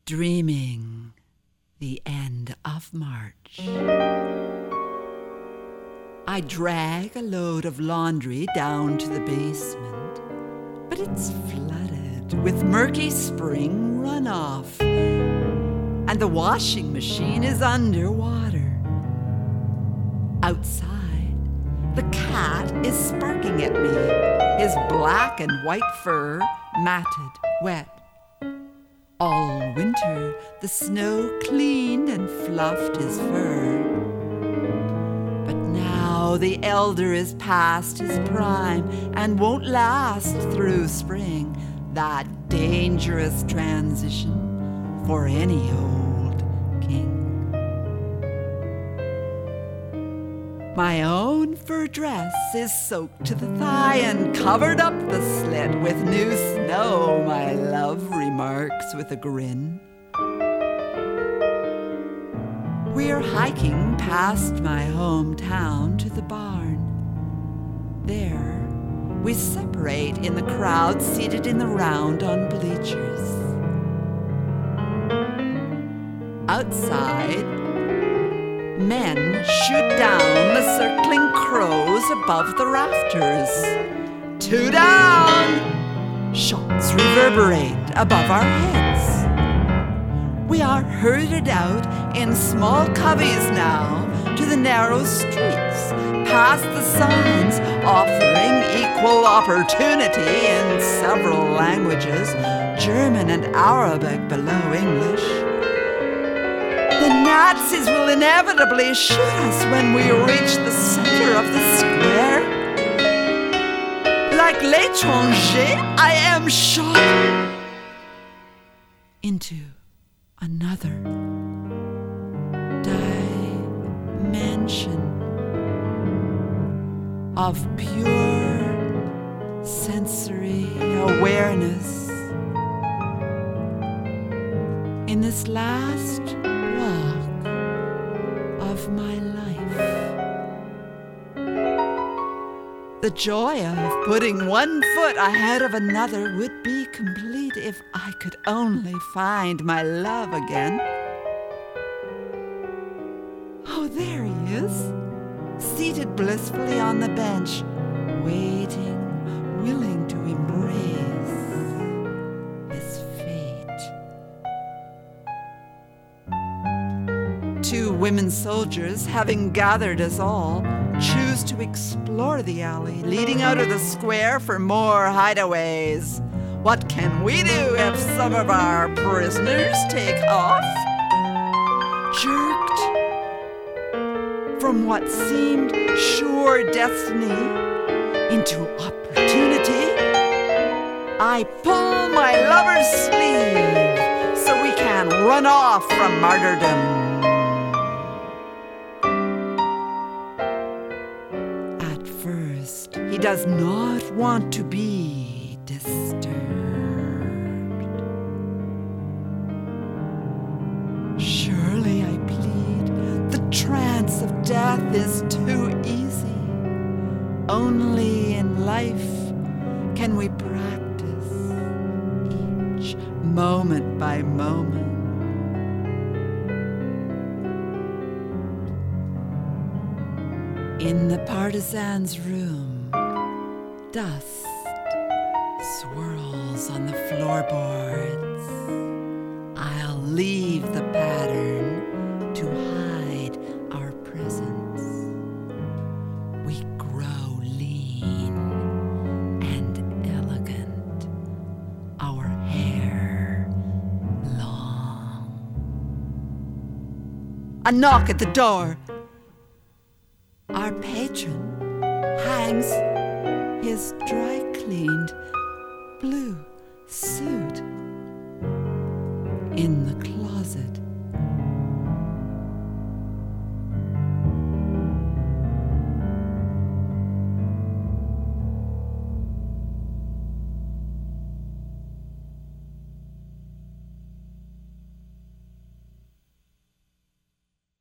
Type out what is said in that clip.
dreaming the end of March. I drag a load of laundry down to the basement, but it's flooded with murky spring runoff, and the washing machine is underwater. Outside, the cat is sparking at me, his black and white fur matted, wet. All winter, the snow cleaned and fluffed his fur. But now the elder is past his prime and won't last through spring, that dangerous transition for any old king. My own fur dress is soaked to the thigh and covered up the slit with new snow, my love remarks with a grin. We're hiking past my hometown to the barn. There, we separate in the crowd seated in the round on bleachers. Outside, men shoot down the circling crows above the rafters. 2 down! Shots reverberate above our heads. We are herded out in small coveys now to the narrow streets, past the signs offering equal opportunity in several languages, German and Arabic below English. The Nazis will inevitably shoot us when we reach the center of the square. Like l'étranger, I am shot into another dimension of pure sensory awareness. In this last walk of my life, the joy of putting one foot ahead of another would be complete if I could only find my love again. Oh, there he is, seated blissfully on the bench, waiting, willing to embrace his fate. 2 women soldiers, having gathered us all, choose to explore the alley leading out of the square for more hideaways. What can we do if some of our prisoners take off? Jerked from what seemed sure destiny into opportunity, I pull my lover's sleeve so we can run off from martyrdom. At first, he does not want to be disturbed. Surely, I plead, the trance of death is too easy. Only in life can we practice each moment by moment. In the partisan's room, dust swirls on the floorboards. I'll leave the pattern to hide our presence. We grow lean and elegant, our hair long. A knock at the door. Our patron hangs his dry-cleaned blue suit